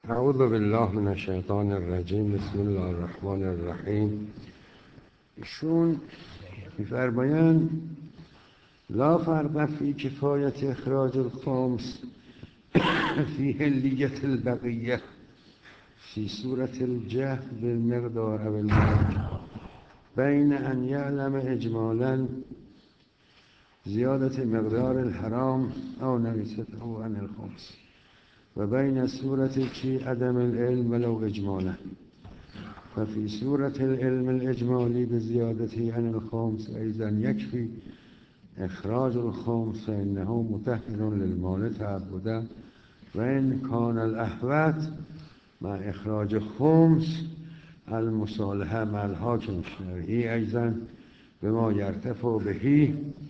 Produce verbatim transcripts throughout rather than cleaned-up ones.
اعوذ بالله من الشیطان الرجیم. بسم الله الرحمن الرحیم. ایشون می‌فرمایند لا فرق فی کفایت اخراج الخمس فی حلیت البقیه فی صورت الجهل بالمقدار او الملک بین ان یعلم اجمالا زیادة مقدار الحرام او نقصته عن الخمس و بین صورت چی عدم العلم ولو اجمالا ففي صورة العلم الإجمالي بزيادته عن الخمس أيضا يكفي إخراج الخمس فإنه متهل للمال تعبدا وإن كان الأحوط مع إخراج خمس المصالحة مع الحاكم الشرعي أيضا بما يرتفع به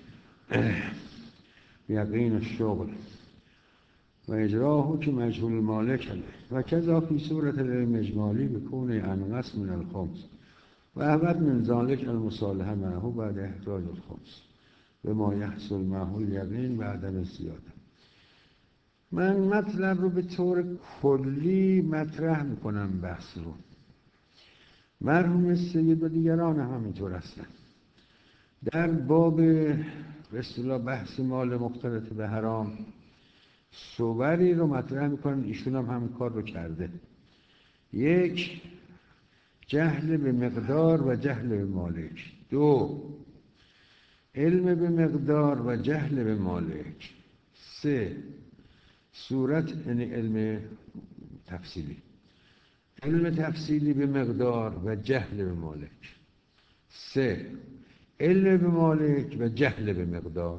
يقين الشغل وإجراه كمجهول المالك وكذا في صورة العلم الإجمالي بكون أنقص من الخمس وأبعد من ذلك المصالحة معه بعد إخراج الخمس بما يحصل معه اليقين بعدم الزيادة. من مطلب رو به طور کلی مطرح میکنم بحث رو. مرحوم سید و دیگران همینطور هستن. در باب به اصطلاح بحث مال مختلط به حرام صوری رو مطرح میکنن. ایشون هم همین کار رو کرده. یک، جهل به مقدار و جهل به مالک. دو، علم به مقدار و جهل به مالک. سه، صورت یعنی علم تفصیلی، علم تفصیلی به مقدار و جهل به مالک. سه، علم به مالک و جهل به مقدار.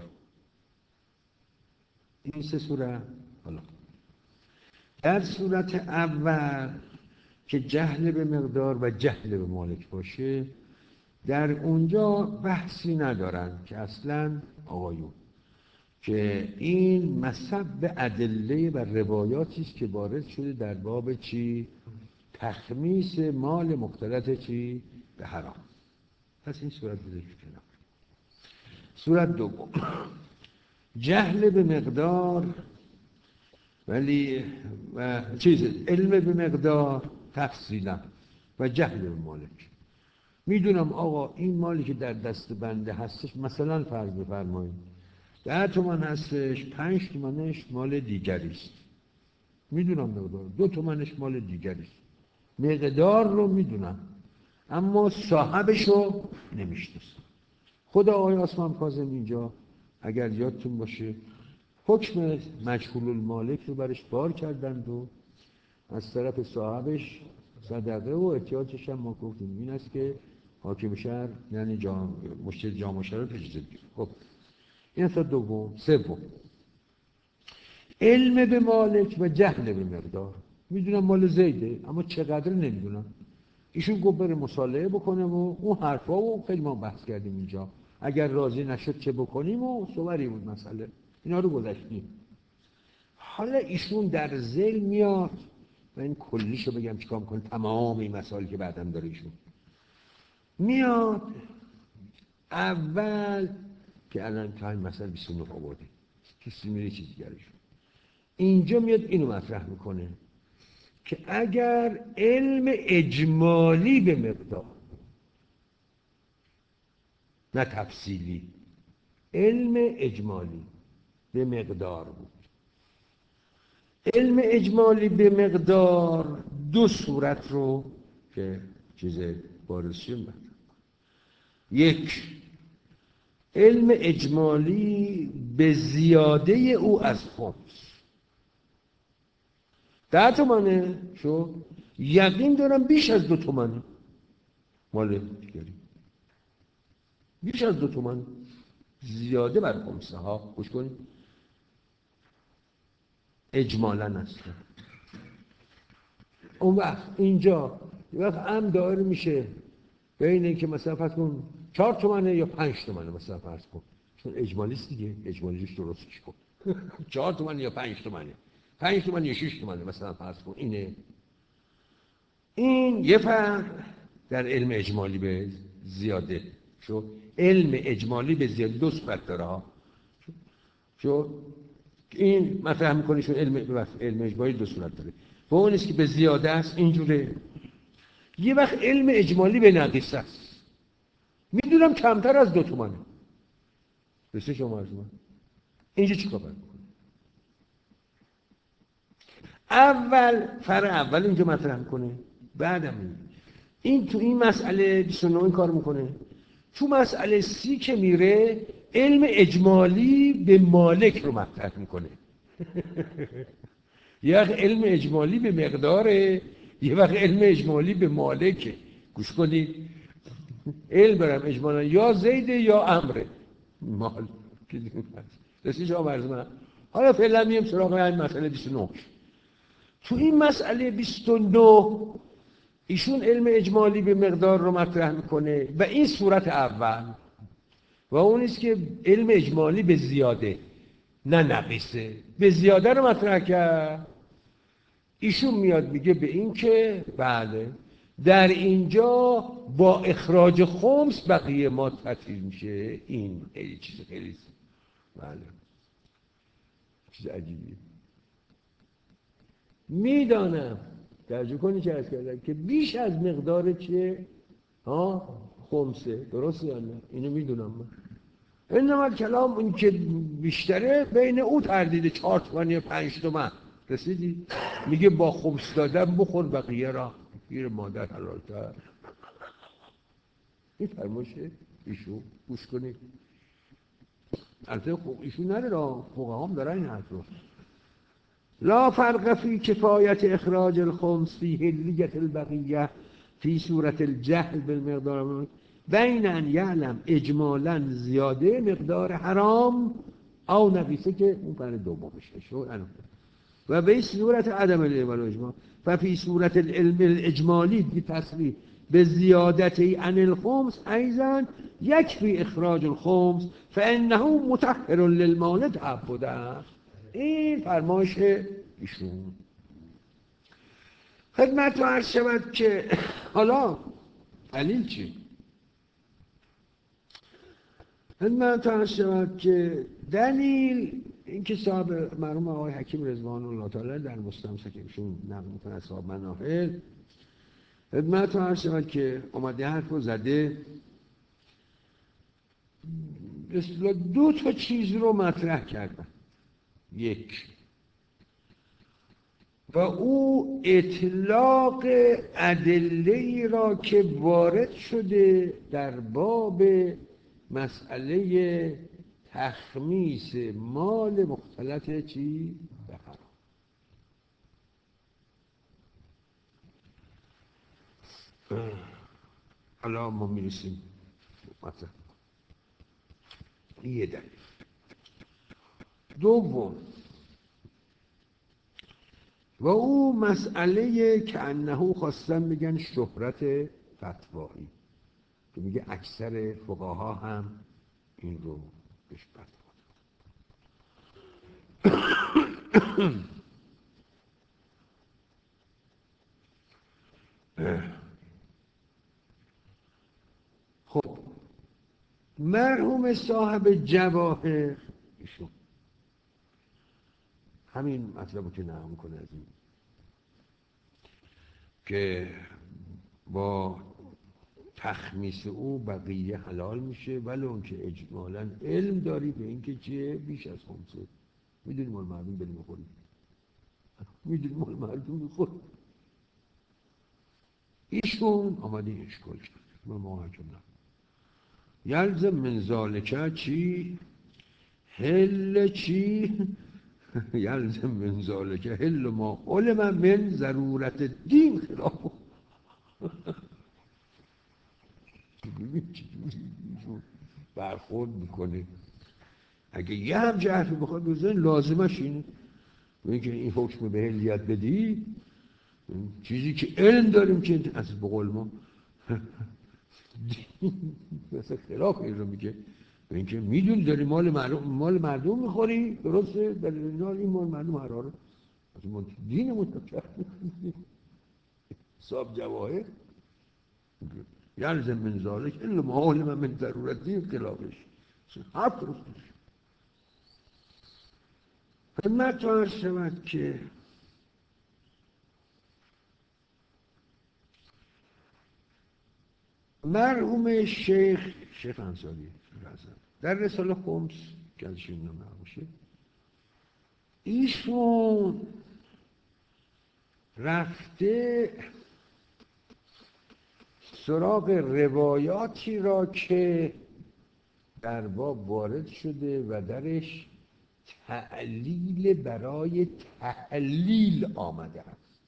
این سه صورت. حالا در صورت اول که جهل به مقدار و جهل به مالک باشه، در اونجا بحثی ندارن که اصلا آقایون که این مصب ادله و روایاتی است که وارد شده در باب چی؟ تخمیس مال مختلط چی؟ به حرام. پس این صورت بذارید کنار. صورت دوم، جهل به مقدار ولی و چیز علم به مقدار تفصیلا و جهل به مالک. میدونم آقا این مالی که در دست بنده هستش، مثلا فرض بفرمایید ده تومن هستش، پنج تومنش مال دیگری است. میدونم مقدار، دو تومنش مال دیگری است. مقدار رو میدونم اما صاحبش رو نمیشناسم. خود آقای عثمان کاظم اینجا اگر یادتون باشه حکم مجهول المالک رو برش بار کردند و از طرف صاحبش صدقه و احتیاجش هم ما گفتیم این است که حاکم شهر یعنی جام مشتری جام شهر اجازه بگیره. خب این اصلا دوم. سوم، علم به مالک و جهل به مقدار. میدونم مال زیده اما چقدر نمیدونم. ایشون گفت بره مصالحه بکنه و اون حرفا و خیلی ما بحث کردیم اینجا. اگر راضی نشد چه بکنیم و صوری بود مسئله. اینا رو گذاشتیم. حالا ایشون در ذیل میاد و این کلیشو بگم چیکار میکنه، تمام این مسائلی که بعدم داره ایشون میاد اول که الان تا این مسئله بیست و نه آورده کسی میره چیز دیگرشون اینجا میاد اینو مطرح میکنه که اگر علم اجمالی به مقدار نه تفصیلی، علم اجمالی به مقدار بود. علم اجمالی به مقدار دو صورت رو که چیز بارشیم بود. یک، علم اجمالی به زیاده او از خمس. ده تومنه شو یقین دارم بیش از دو تومنه مال دیگری، بیش از دو تومن زیاده بر خمسه ها. گوش کنید، اجمالا است. اون وقت اینجا یه وقت هم داره میشه بین این که مثلا فرض کن چهار تومنه یا پنج تومنه مثلا فرض کن، چون اجمالی است دیگه، اجمالی روش درستش کن. چهار تومنه یا پنج تومنه، پنج تومنه یا شش تومنه مثلا فرض کن. اینه این یه فرق در علم اجمالی به زیاده. شو علم اجمالی به زیاده دو صورت داره ها. شو این مطرح میکنه چون علم علم اجمالی دو صورت داره. و اون است که به زیاده است اینجوره. یه وقت علم اجمالی به نقیصه است، میدونم کمتر از دو تومنه. بسه شما از من اینجا چی کار کنه؟ اول فرع اول اینجا مطرح کنه، بعدم این این تو این مسئله بیست و نه این کار میکنه. تو مسئله سی که میره علم اجمالی به مالک رو مطرح میکنه. یه وقت علم اجمالی به مقداره، یه وقت علم اجمالی به مالکه. گوش کنید، علم برم اجمالا یا زیده یا امره مال. رسیش آمرز من. حالا فعلا میم سراغ این مسئله بیست و نه. تو این مسئله بیست و نه ایشون علم اجمالی به مقدار رو مطرح میکنه و این صورت اول و اون است که علم اجمالی به زیاده نه نقیصه، به زیاده رو مطرح کرد. ایشون میاد میگه به این که بله در اینجا با اخراج خمس بقیه ما تطهیر میشه. این خیلی چیز خیلی بله چیز عجیبیه. میدانم توجه کنی چه از کردم که بیش از مقدار چیه؟ ها خمسه، درسته یا نه؟ اینو میدونم من. انما کلام اون که بیشتره بین او تردید چهار تومن یا پنج تومن رسیدی؟ میگه با خمس دادن بخور بقیه را گیر مادر حلالتر. این فرماشه ایشون گوش کنید. البته خب ایشون نره را فقها هم دارن این حرف رو. لا فرق فی کفایت اخراج الخمس فی حلیت البقیه فی صورت الجهل بالمقدار بین ان یعلم اجمالا زیاده مقدار حرام او نقیصه که اون پر دومشه شو و به صورت عدم العلم والاجماع ففي صورت العلم الاجمالی بتصریح بزیادت عن الخمس ايضا يكفي اخراج الخمس فانه مطهر للمال تعبدا. این فرمایش ایشون. خدمت عرض شود که حالا دلیل چی؟ خدمت عرض شود که دلیل اینکه صاحب مرحوم آقای حکیم رضوان الله تعالی در مستمسک ایشون نقل میکنه از صاحب مناهل، خدمت عرض شود که اومده حرف رو زده اصلا دو تا چیز رو مطرح کردن. یک و او اطلاق ادله‌ای را که وارد شده در باب مسئله تخمیس مال مختلط چی؟ به حرام. حالا ما میرسیم مثلا یه دلیل. دوم و او مسئله که انهو خواستن بگن شهرت فتوایی که میگه اکثر فقها هم این رو بهش فتوا خب مرحوم صاحب جواهر ایشون همین مطلب که نقل میکنه از این که با تخمیس او بقیه حلال میشه ولی اون که اجمالا علم داری به این که چیه بیش از خمسه. میدونی مال مردم بریم میخوری، میدونی مال مردم میخوری. ایشون آمده این اشکال کرد ما محاکم نکنیم. یلزم من ذالکه چی؟ حل چی؟ یلزم من ذالکه حل ما علم من ضرورت دین خلاف. ببین چجوری برخورد میکنه. اگه یه هم جهر بخواد بزنی لازمش اینه اینکه این حکم به حلیت بدی چیزی که علم داریم که از بقول ما مثل خلاف این رو میگه به اینکه میدونی داری مال مردم مال مردم میخوری درسته در این مال مردم حراره از ما دین متکر صاحب جواهر یلزم من ذالک الا ما علم من ضرورت دین خلافش حرف درست میشه. خدمت عرض شود که مرحوم شیخ شیخ انصاری در رساله خمس که ازش این نام باشه، ایشون رفته سراغ روایاتی را که در باب وارد شده و درش تعلیل برای تحلیل آمده است.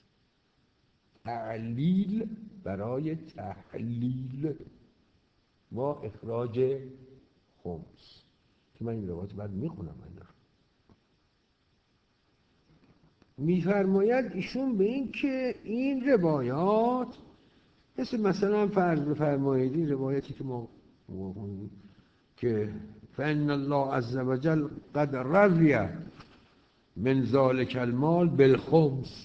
تعلیل برای تحلیل با اخراج خمس که من این روایت بعد میخونم. من میفرماید ایشون به این که این روایات مثل مثلا فرض بفرمایید این روایتی که ما که فإن الله عز وجل قد رضی من ذلک المال بالخمس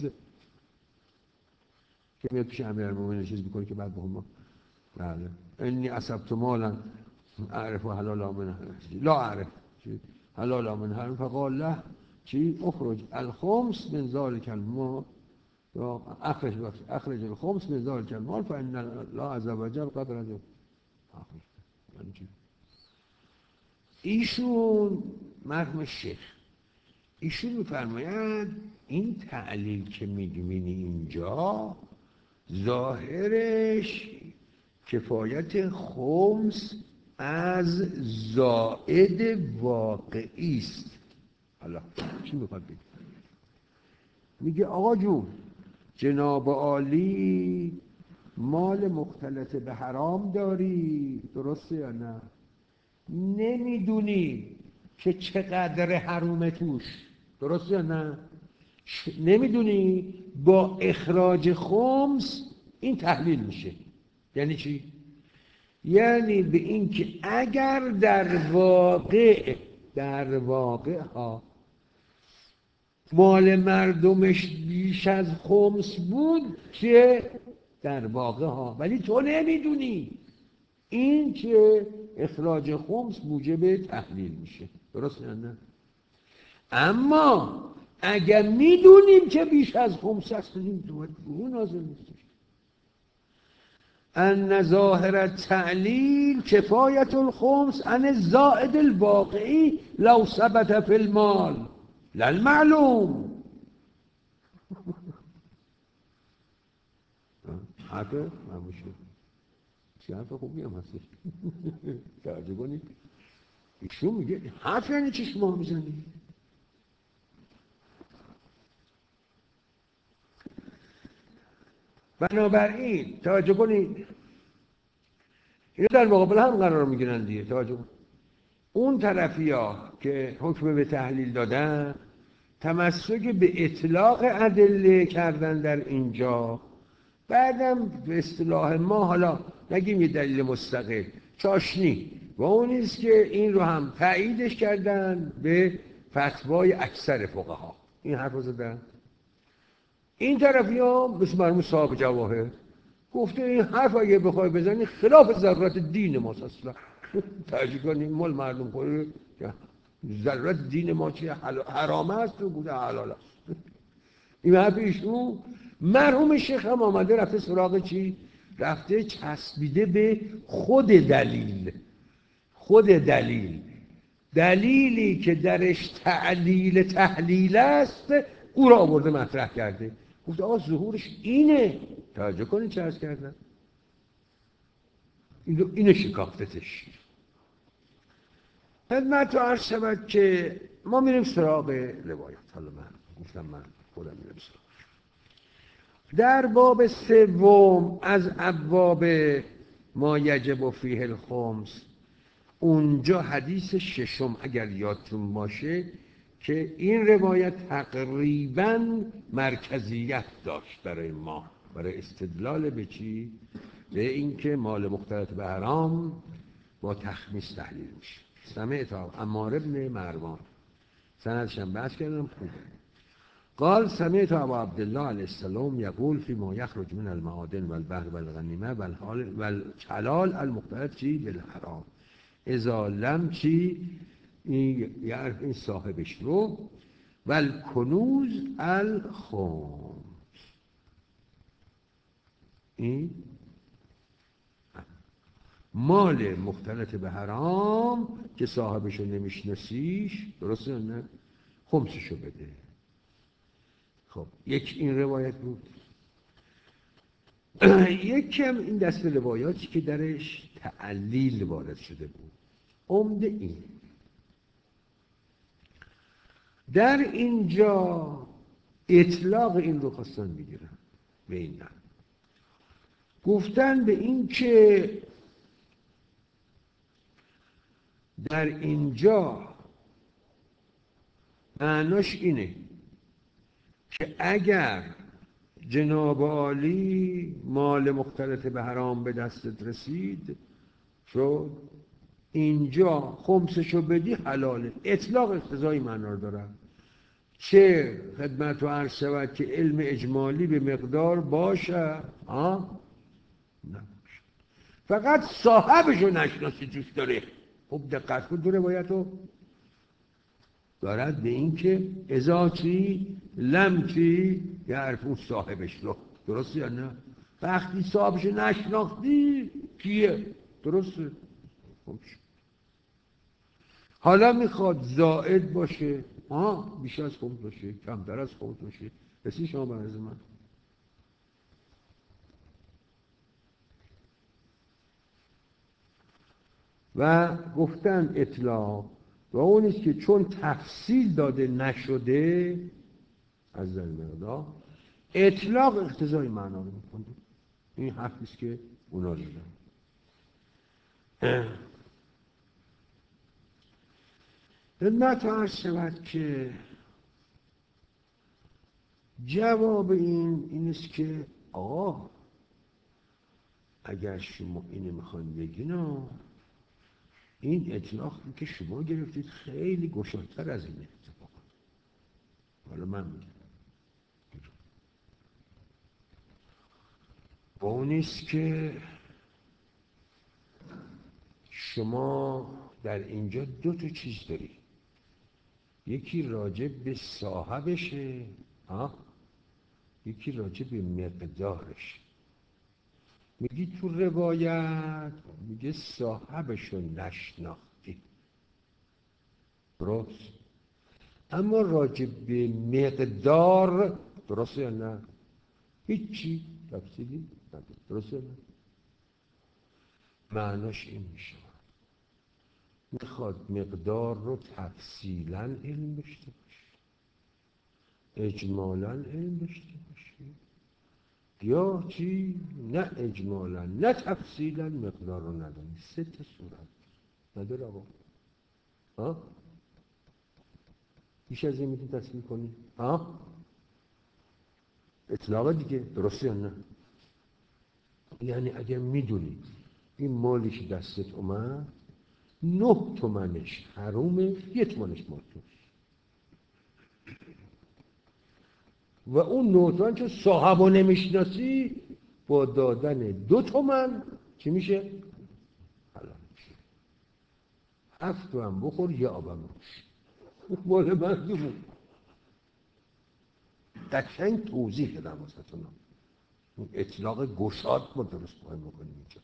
که میاد پیش امیرالمومنین چیز میکنه که بعد با ما بله انی اصبت مالا اعرف حلالا من لا اعرف حلالا من حرام فقال له چی اخرج الخمس من ذلک المال اخرج اخرج الخمس من ذلک المال فإن الله عز وجل قد رضی. ایشون مرحوم شیخ ایشون میفرماید این تعلیل که می‌بینی اینجا ظاهرش کفایت خمس از زائد واقعی است. حالا چی میخواد بگه؟ میگه آقا جون جناب عالی مال مختلط به حرام داری، درسته یا نه؟ نمیدونی که چقدر حرومه توش، درسته یا نه؟ نمیدونی با اخراج خمس این تحلیل میشه. یعنی چی؟ یعنی به این که اگر در واقع در واقع ها مال مردمش بیش از خمس بود که در واقع ها، ولی تو نمیدونی این که اخراج خمس موجب تحلیل میشه، درست نه؟ اما اگر میدونیم که بیش از خمس هست اون نازل نیست. ان ظاهر التعلیل کفایت الخمس عن الزائد الواقعی لو ثبت فی المال لا المعلوم. حرفه مموشه چه حرف خوبی هم هستش. توجه کنید ایشون میگه حرف یعنی چی شما میزنی؟ بنابراین توجه کنید اینا در مقابل هم قرار میگیرن دیگه. توجه کنید اون طرفی ها که حکم به تحلیل دادن تمسک به اطلاق ادله کردن در اینجا، بعدم به اصطلاح ما حالا نگیم یه دلیل مستقل چاشنی و اون نیست که این رو هم تاییدش کردن به فتوای اکثر فقها. این حرف رو زدن. این طرفی ها مثل مرموم صاحب جواهر گفته این حرف اگه بخوای بزنی خلاف ضرورت دین ماست. اصلا توجه کنیم مال مردم خوری ضرورت دین ما چیه؟ حرام است و بوده حلال است. این حرف ایشون. مرحوم شیخ هم آمده رفته سراغ چی؟ رفته چسبیده به خود دلیل. خود دلیل دلیلی که درش تعلیل تحلیل است او را آورده مطرح کرده. گفت آقا ظهورش اینه. توجه کنید چه عرض کردن؟ اینو اینو شکافتش. خدمت عرض شود که ما میریم سراغ روایت. حالا من گفتم من خودم میرم سراغ در باب سوم از ابواب ما یجب فیه الخمس. اونجا حدیث ششم اگر یادتون باشه که این روایت تقریباً مرکزیت داشت برای ما، برای استدلال به چی؟ به اینکه مال مختلط به حرام با تخمیس تحلیل میشه. سمعت عمار بن مروان سندش هم بحث کردم خوبه. قال سمعت ابا عبدالله علیه السلام یقول فی ما یخرج من المعادن والبحر والغنیمه والحلال المختلط چی بالحرام اذا لم چی یعرف این صاحبش رو والکنوز الخمس. این مال مختلط به حرام که صاحبشو نمیشناسیش، درسته یا نه؟ خمسشو بده. خب یک این روایت بود. یکی هم این دست روایاتی که درش تعلیل وارد شده بود. عمده این در اینجا اطلاق این رو خواستن بگیرن به این نه، گفتن به این که در اینجا معناش اینه که اگر جناب عالی مال مختلط به حرام به دستت رسید شد، اینجا خمسشو بدی حلاله. اطلاق اقتضایی معنا رو داره، چه خدمت و عرض شود که علم اجمالی به مقدار باشه ها نباشه، فقط صاحبشو نشناسی توش داره. خب دقت کن، دو روایتو دارد به این که ازا چی لم چی یعرفون صاحبش رو، درسته یا نه؟ وقتی صاحبش نشناختی کیه، درسته؟ حالا میخواد زائد باشه ها، بیش از خمس باشه، کمتر از خمس باشه، رسی شما برز من. و گفتن اطلاق و اونیست که چون تفصیل داده نشده از در مقدار، اطلاق اقتضای معنا رو میکنه. این حرفیست که اونا دیدن. خدمت عرض شود که جواب این اینست که آقا اگر شما اینو میخواین بگین، این اطلاقی که شما گرفتید خیلی گشادتر از این اتفاق. حالا من میگم با اونیست که شما در اینجا دو تا چیز داری، یکی راجع به صاحبشه ها، یکی راجع به مقدارش. میگی تو روایت میگه صاحبشو نشناختی، درست؟ اما راجع به مقدار درسته یا نه؟ هیچی تفصیلی نداره، درسته یا نه؟ معناش این میشه میخواد مقدار رو تفصیلا علم داشته باشه، اجمالا علم داشته باشه، یا چی؟ نه اجمالا نه تفصیلا مقدار رو ندانی. سه تا صورت نداره آقا ها؟ بیش از این میتونی تصمیم کنی ها؟ اطلاق دیگه، درسته یا نه؟ یعنی اگر میدونی این مالی که دستت اومد نه تومنش حرومه، یه تومنش مال توست و اون نه تومن که صاحبو نمیشناسی با دادن دو تومن چی میشه؟ حلال میشه. هفت تومن بخور یه آبم روش مال من بود. قشنگ توضیح دادم واسهتون. اطلاق گشاد ما درست باید بکنیم اینجا.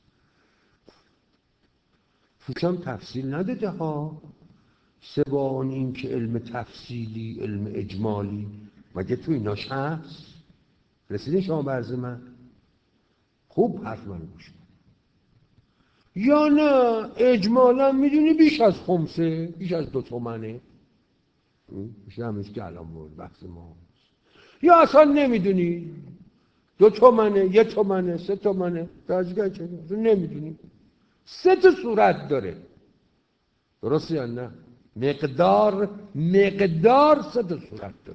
توشم تفصیل نداده ها، سوان این که علم تفصیلی علم اجمالی مگه تو ایناش هست؟ رسیدین شما برز من؟ خوب حرف من گوش کن. یا نه اجمالا میدونی بیش از خمسه، بیش از دو تومنه، میشه همیشه که الان بود بحث ما. یا اصلا نمیدونی دو تومنه، یه تومنه، سه تومنه، رازگاه چه نمیدونی. سه تا صورت داره، درسته یا نه؟ مقدار مقدار سه تا صورت داره.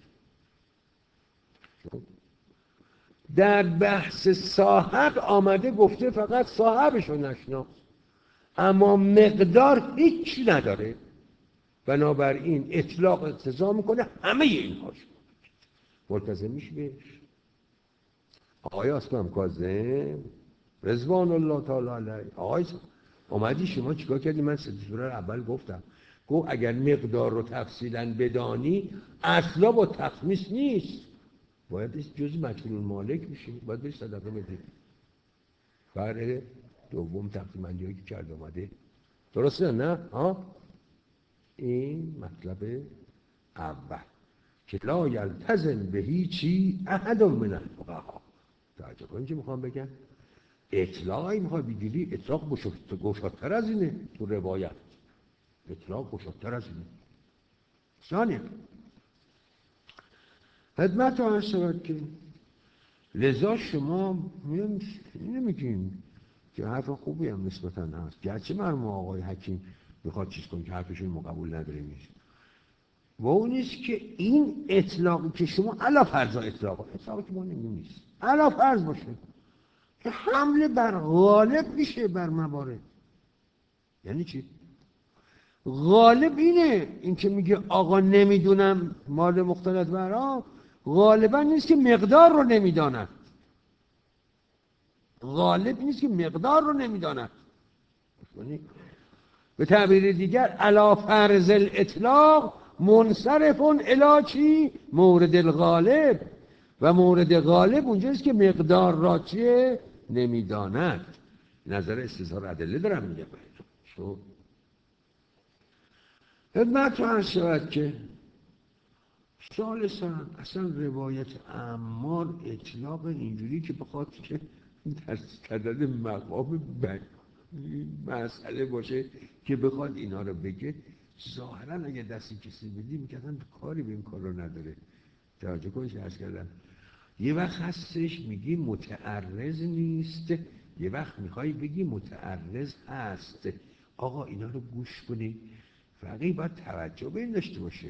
در بحث صاحب آمده گفته فقط صاحبشو نشناس، اما مقدار هیچی نداره. بنابراین اطلاق اقتضا میکنه همه اینهاش. ملتزم میشه بهش. آقای اسلام کاظم رضوان الله تعالی علیه، آقای اومدی شما چیکار کردی؟ من سه سوره رو اول گفتم، گفت اگر مقدار رو تفصیلا بدانی اصلا با تخمیس نیست، باید جز مجهول المالک میشه، باید بهش صدقه بدی. بله دوم تقسیم بندی که کرده اومده. درسته نه؟ ها؟ این مطلب اول که لا یلتزم به هیچی احد من الفقهاء. توجه کنید چی میخوام بگم؟ اطلاقی میخوای بگیری، اطلاق گشادتر از اینه تو روایت. اطلاق گشادتر از اینه. ثانیه خدمت رو عرض شود که لذا شما نمیگیم که حرف خوبی هم نسبتاً هست، گرچه مرموم آقای حکیم میخواد چیز کنی که حرفشون ما قبول نداریم نیست و اون نیست که این اطلاقی که شما علا فرض اطلاق اطلاقی که ما نمیم نیست علا فرض باشه که حمله بر غالب میشه بر موارد. یعنی چی؟ غالب اینه، این که میگه آقا نمیدونم مال مختلط برا، غالبا نیست که مقدار رو نمیداند. غالب نیست که مقدار رو نمیداند. به تعبیر دیگر علا فرض الاطلاق منصرف الی چی؟ مورد الغالب. و مورد غالب اونجاست که مقدار را چیه؟ نمیداند. نظر استظهار ادله دارم میگم. شو خدمت رو عرض شود که ثالثاً اصلا روایت عمار اطلاق اینجوری که بخواد که در صدد مقام مسئله باشه که بخواد اینا رو بگه، ظاهراً اگه دستی کسی بدی میگن کاری به این کار رو نداره. توجه کنید عرض کردم یه وقت هستش میگی متعرض نیست، یه وقت میخوای بگی متعرض هست. آقا اینا رو گوش کنید، فقیه باید توجه به این داشته باشه.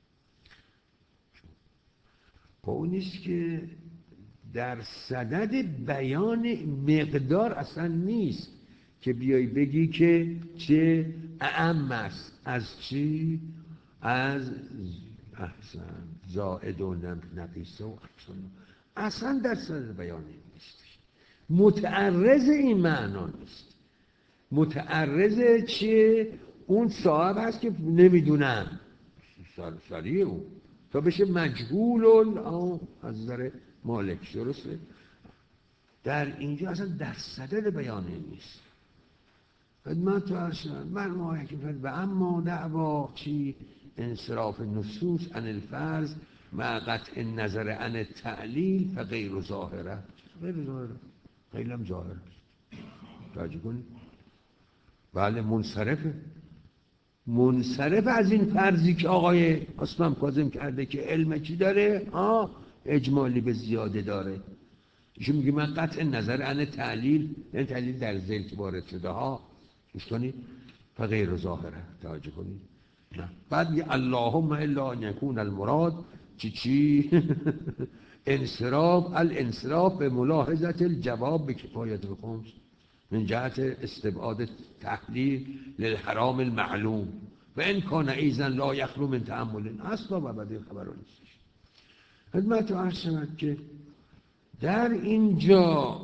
با اون نیست که در صدد بیان مقدار اصلا نیست که بیای بگی که چه اعم است از چی؟ از احسن زائد و نقیصه و احسن اصلا در صدد بیان نیست. متعرض این معنا نیست. متعرض چیه؟ اون صاحب هست که نمیدونم سریع اون تا بشه مجهول از نظر مالک. درسته؟ در اینجا اصلا در صدد بیانه نیست. خدمت تو ارشد من ما یکی و اما دعوا چی؟ انصراف نصوص عن الفرض مع قطع نظر عن التعلیل فغیر ظاهره. غیر ظاهره خیلی هم ظاهره. توجه کنید بله منصرفه. منصرف از این فرضی که آقای عثمان کاظم کرده که علم چی داره؟ آه اجمالی به زیاده داره. ایشون میگه من قطع نظر عن تعلیل، یعنی تعلیل در ذیل که وارد شده ها گوش کنید فغیر ظاهره. توجه کنید نه. بعد میگه اللهم الا ان یکون المراد چی چی انصراف الانصراف به ملاحظه الجواب به کفایت الخمس من جهت استبعاد تحلیل للحرام المعلوم و این کان ایضا لا یخلو من تأمل اصلا و بعد خبران نیستش. خدمت عرض شود که در اینجا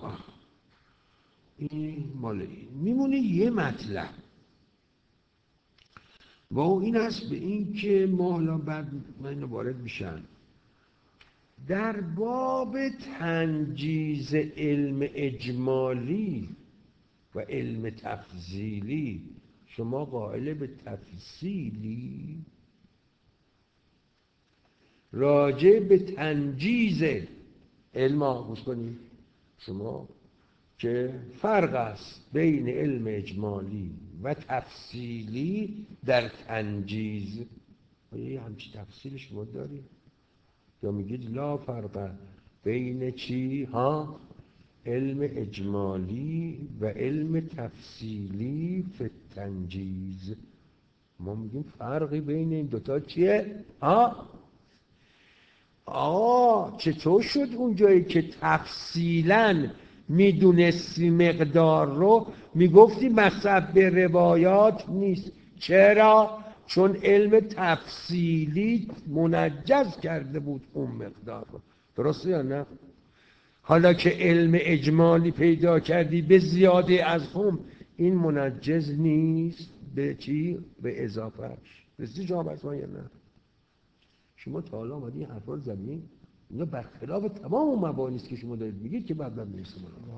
این مال میمونه یه مطلب و این هست به این که ما حالا بعد من وارد میشن در باب تنجیز علم اجمالی و علم تفضیلی شما قائل به تفصیلی راجع به تنجیز علم گوش کنید شما که فرق است بین علم اجمالی و تفصیلی در تنجیز. یه همچی تفصیل شما دارید یا میگید لا فرق بین چی ها علم اجمالی و علم تفصیلی فی التنجیز. ما میگیم فرقی بین این دوتا چیه؟ ها آه چطور شد اون جایی که تفصیلاً میدونستی مقدار رو میگفتی مصحف به روایات نیست؟ چرا؟ چون علم تفصیلی منجز کرده بود اون مقدار رو. درسته یا نه؟ حالا که علم اجمالی پیدا کردی به زیاده از هم این منجز نیست به چی؟ به اضافهش. رسیدی جواب از ما یا نه؟ شما تا حالا آمدی این حرفا رو زدین اینا برخلاف تمام اون مباحثی که شما دارید میگید که بعد بعد میرسه